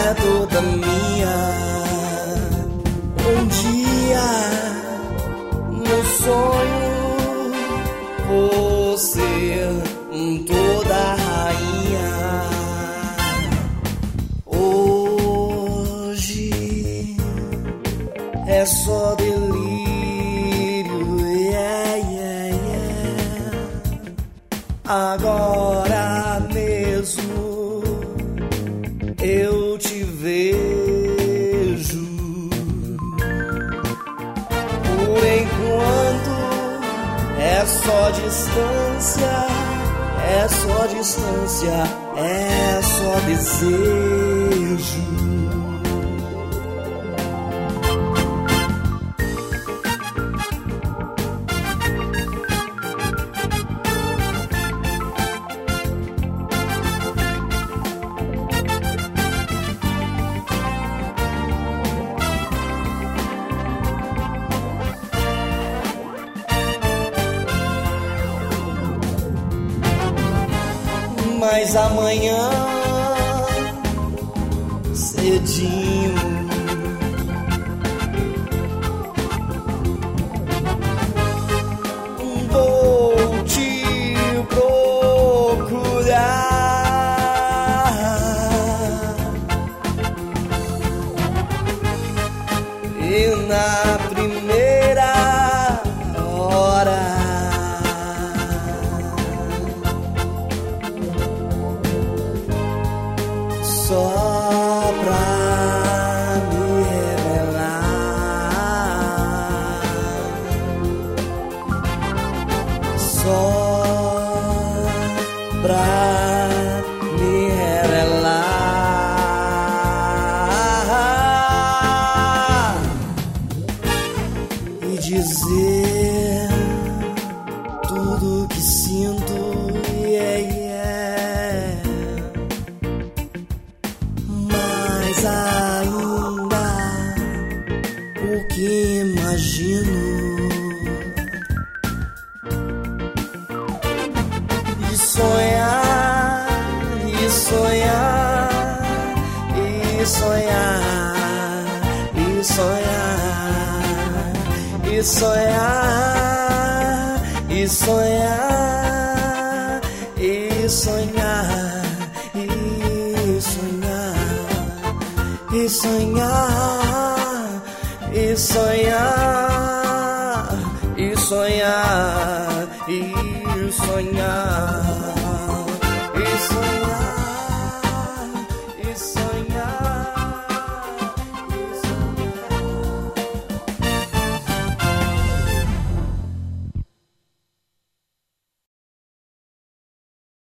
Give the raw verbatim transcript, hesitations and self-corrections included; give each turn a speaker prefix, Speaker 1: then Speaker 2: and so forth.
Speaker 1: é toda minha. Um dia, no sonho, você toda rainha. Hoje é só delírio, yeah, yeah, yeah. Agora mesmo eu te vejo. Por enquanto é só distância, é só distância, é só desejo. Mas amanhã, cedinho, vou te procurar. E na primeira hora só pra me revelar, só pra me revelar e dizer tudo que sinto, yeah, yeah. Mas ainda o que imagino e sonhar, e sonhar, e sonhar, e sonhar, e sonhar, e sonhar, e sonhar, e sonhar. E sonhar, e sonhar, e sonhar, e sonhar.